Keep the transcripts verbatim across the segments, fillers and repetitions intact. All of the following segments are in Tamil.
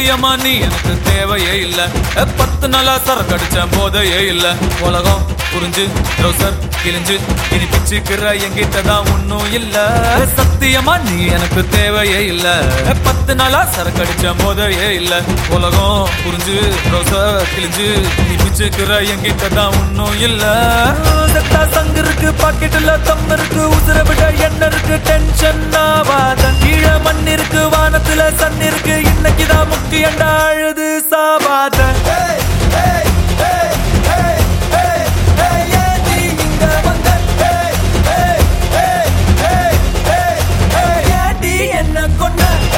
சத்தியமா நீ எனக்கு தேவையே இல்ல. பத்து நாளா சரக்கடிச்ச போதையே இல்ல. உலகம் புரிஞ்சு ரோசர் கிழிஞ்சு இனி பிச்சுக்கிற என்கிட்டதான் ஒன்னும் இல்ல. சத்தியமா நீ எனக்கு தேவையே இல்ல. பத்து நாளா சரக்கடிச்ச போதையே இல்ல. உலகம் புரிஞ்சு ரோசர் கிழிஞ்சு இனி பிச்சுக்கிற என்கிட்டதான் ஒன்னும் இல்ல. சங்கு இருக்கு பாக்கெட்டுல தம் இருக்கு உசுர விட என்ன இருக்கு டென்ஷன் ஆவாத. கீழ மண் இருக்கு வானத்துல சன் இருக்கு இன்னைக்குதான் முக்கியண்டா அழுது சாவாத. என்ன கொண்ட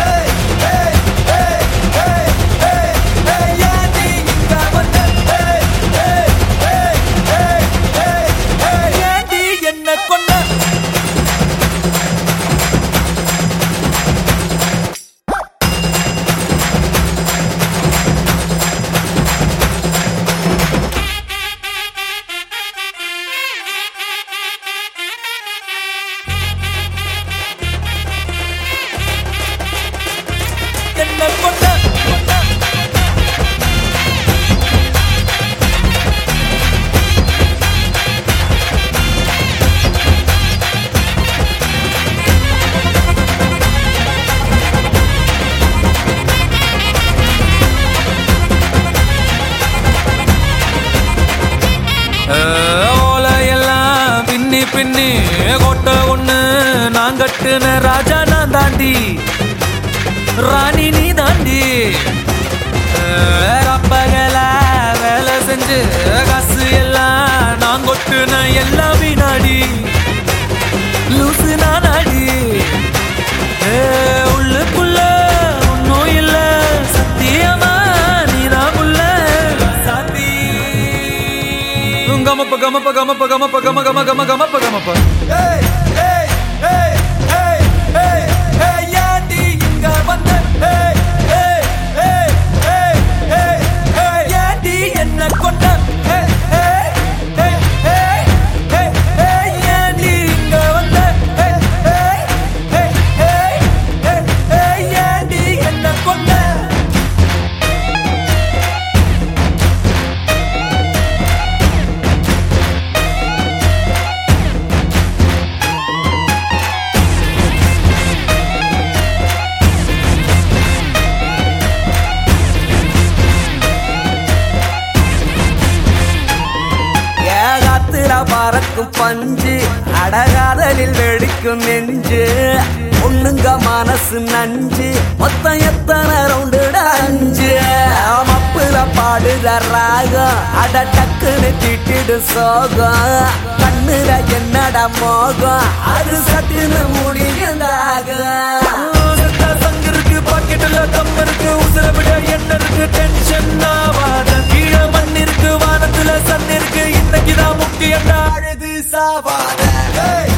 ஓலையெல்லாம் பின்னி பின்னி கோட்டை ஒண்ணு நான் கட்டுன ராஜா நான் தாண்டி ராணி நீ தாண்டி. அப்பகல வேலை செஞ்சு காசு எல்லாம் நான் கொட்டுன எல்லாம் வீணாடி லூசு நானாடி. உள்ளுக்குள்ள ஒன்னும் இல்ல சத்தியமா நீதான் உள்ள சாத்தி. கமப்ப கமப்ப கமப்ப கமப்ப கம கம கம கமப்ப கமப்ப. என்ன கொண்ட இங்க வந்த என்ன கொண்ட பறக்கும் பஞ்சு அடகாதலில் வெடிக்கும் நெஞ்சு ஒண்ணுங்க மனசு நஞ்சு மொத்தம் எத்தனை ரவுண்டுட அஞ்சு. மப்புல பாடுற ராகம் அட டக்குன்னு திட்டிடு சோகம். கண்ணுல என்னட மோகம் அது சட்டுன்னு முடியுதாக. சங்கு இருக்கு பாக்கெட்டுல தம் இருக்கு உசுர விட என்ன இருக்கு டென்ஷன் ஆவாத. கீழ மண் இருக்கு வானத்துல சன் இருக்கு இன்னைக்குதான் முக்கியண்டா அழுது சாவாத.